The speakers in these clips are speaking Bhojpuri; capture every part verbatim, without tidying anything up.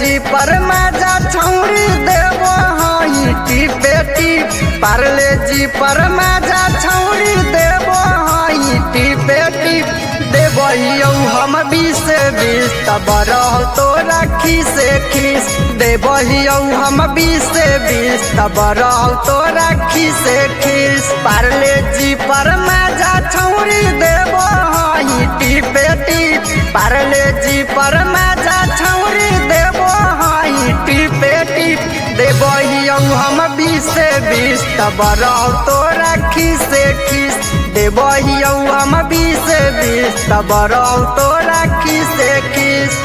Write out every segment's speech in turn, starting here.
जी पर मजा छौरी देबो हई टिपे टिप। पार्ले जी पर मजा छौरी देबो हई टिपे टिप। देबहियौ हम बीस बीस तब रह तोरा खीसे खीस। देबहियौ हम बीस बीस तब रह तोरा खीसे खीस। पार्ले जी पर मजा छौरी देबो हई टिपे टिप। पार्ले जी पर मजा छौरी देबो हई टिपे टिप। देबहियौ हम बीस बीस तब रह तोरा खीसे खीस। देबहियौ हम बीस बीस तब रह तोरा खीसे खीस।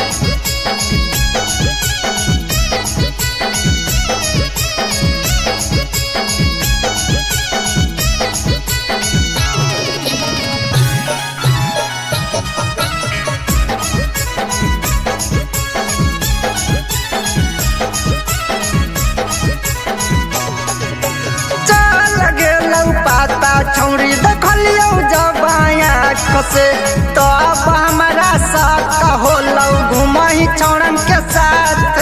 छौरी देखलियौ जबाया खसे तब हमारा साथ होलौ घुमही छौरन के साथ।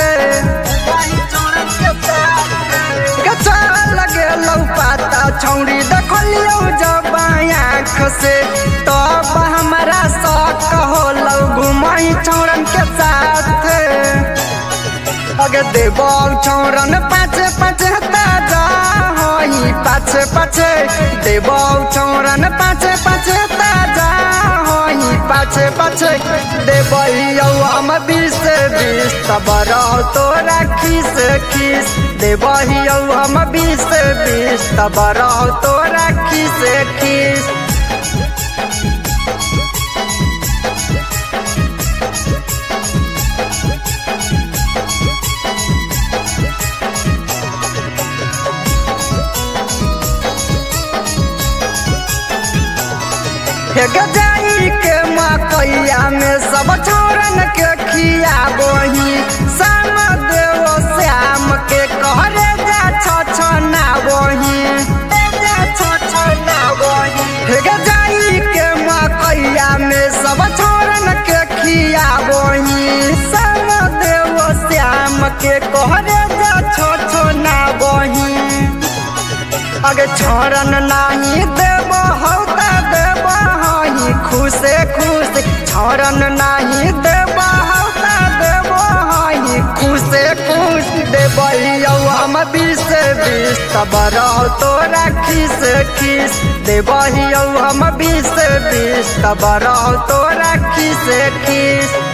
गचा लगेलौ पाता छौरी देखलियौ जबाया खसे तब हमारा साथ होलौ घुमही छौरन के साथ। अगे देबौ छौरन पाछे पाछे ताजा हई पाछे पाछे। देबौ छौरन पाछे पाछे ताजा हई पाछे पाछे। देबहियौ हम बीस बीस तब रह तोरा खीस खीस। देबहियौ हम बीस बीस तब रह तोरा खीस खीस। गजाई के मकैया में सब छौरन के खियाबही। श्याम देव श्याम के कहरे जा छछनाबही। गजाई के मकैया में सब छौरन के खियाबही। श्याम देव श्याम के कहरे जा छछनाबही। अगे छौरन नाही देबो हौता देबो हई खुशे खुश। छौरन नाही देबो हौता देबो हई खुशे खुश। देबहियौ हम बीस बीस तब रह तोरा खीस खीस। देबहियौ हम बीस बीस तब रह तोरा खीस खीस।